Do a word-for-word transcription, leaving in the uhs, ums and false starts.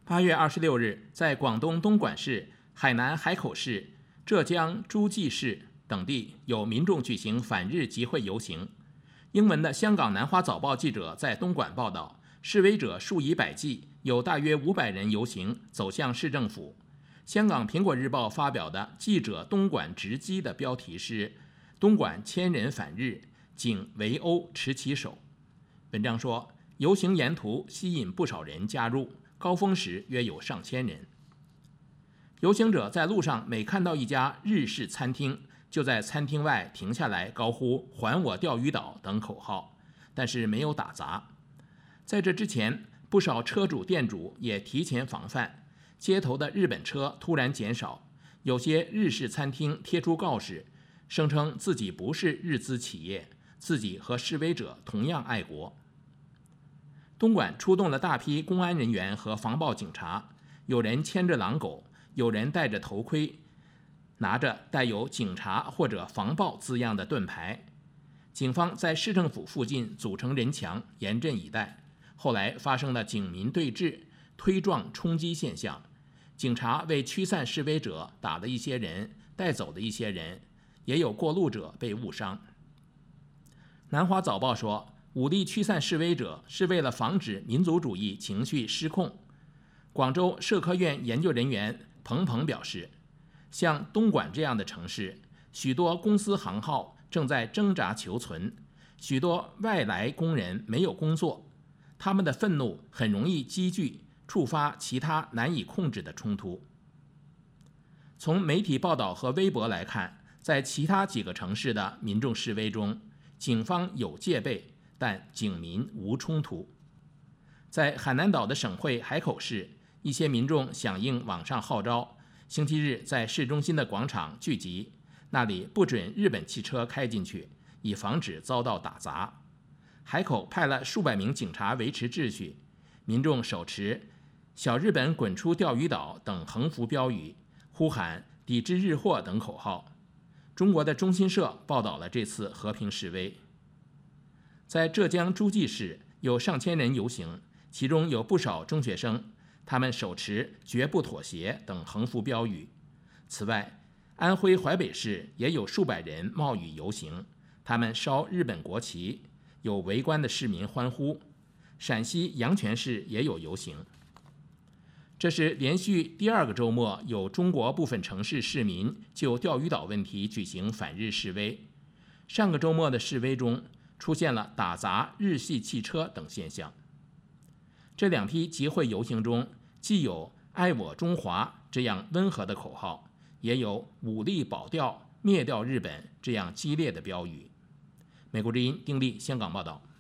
八月二十六日，在广东东莞市、海南海口市、浙江诸暨市等地有民众举行反日集会游行。英文的香港南华早报记者在东莞报道，示威者数以百计，有大约五百人游行走向市政府。香港苹果日报发表的记者东莞直击的标题是“东莞千人反日，警围殴持旗手”。文章说，游行沿途吸引不少人加入，高峰时约有上千人。游行者在路上每看到一家日式餐厅，就在餐厅外停下来高呼"还我钓鱼岛"等口号，但是没有打砸。在这之前，不少车主店主也提前防范，街头的日本车突然减少，有些日式餐厅贴出告示，声称自己不是日资企业，自己和示威者同样爱国。东莞出动了大批公安人员和防暴警察，有人牵着狼狗，有人戴着头盔，拿着带有警察或者防暴字样的盾牌。警方在市政府附近组成人墙，严阵以待。后来发生了警民对峙、推撞冲击现象，警察为驱散示威者打了一些人，带走了一些人，也有过路者被误伤。南华早报说，武力驱散示威者是为了防止民族主义情绪失控。广州社科院研究人员彭鹏表示，像东莞这样的城市，许多公司行号正在挣扎求存，许多外来工人没有工作，他们的愤怒很容易积聚，触发其他难以控制的冲突。从媒体报道和微博来看，在其他几个城市的民众示威中，警方有戒备，但警民无冲突。在海南岛的省会海口市，一些民众响应网上号召，星期日在市中心的广场聚集，那里不准日本汽车开进去，以防止遭到打砸。海口派了数百名警察维持秩序，民众手持"小日本滚出钓鱼岛"等横幅标语，呼喊"抵制日货"等口号。中国的中新社报道了这次和平示威。在浙江诸暨市有上千人游行，其中有不少中学生，他们手持"绝不妥协"等横幅标语。此外，安徽淮北市也有数百人冒雨游行，他们烧日本国旗，有围观的市民欢呼。陕西阳泉市也有游行。这是连续第二个周末有中国部分城市市民就钓鱼岛问题举行反日示威。上个周末的示威中出现了打砸日系汽车等现象。这两批集会游行中，既有"爱我中华"这样温和的口号，也有"武力保钓、灭掉日本"这样激烈的标语。美国之音丁力香港报道。